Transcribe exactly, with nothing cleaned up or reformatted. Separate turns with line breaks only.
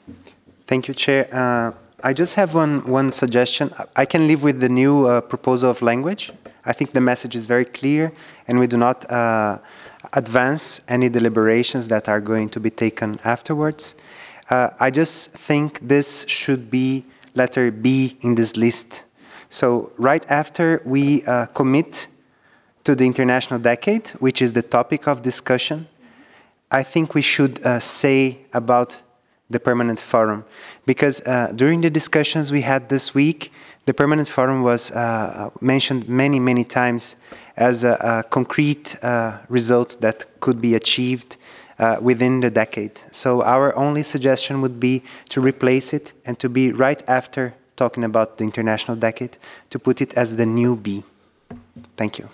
Thank you, Chair. Uh, I just have one, one suggestion. I can live with the new uh, proposal of language. I think the message is very clear, and we do not uh, advance any deliberations that are going to be taken afterwards. Uh, I just think this should be letter B in this list. So right after we uh, commit to the International Decade, which is the topic of discussion, I think we should uh, say about the Permanent Forum, because uh, during the discussions we had this week, the Permanent Forum was uh, mentioned many, many times as a, a concrete uh, result that could be achieved uh, within the decade. So our only suggestion would be to replace it and to be right after talking about the International Decade, to put it as the new B. Thank you.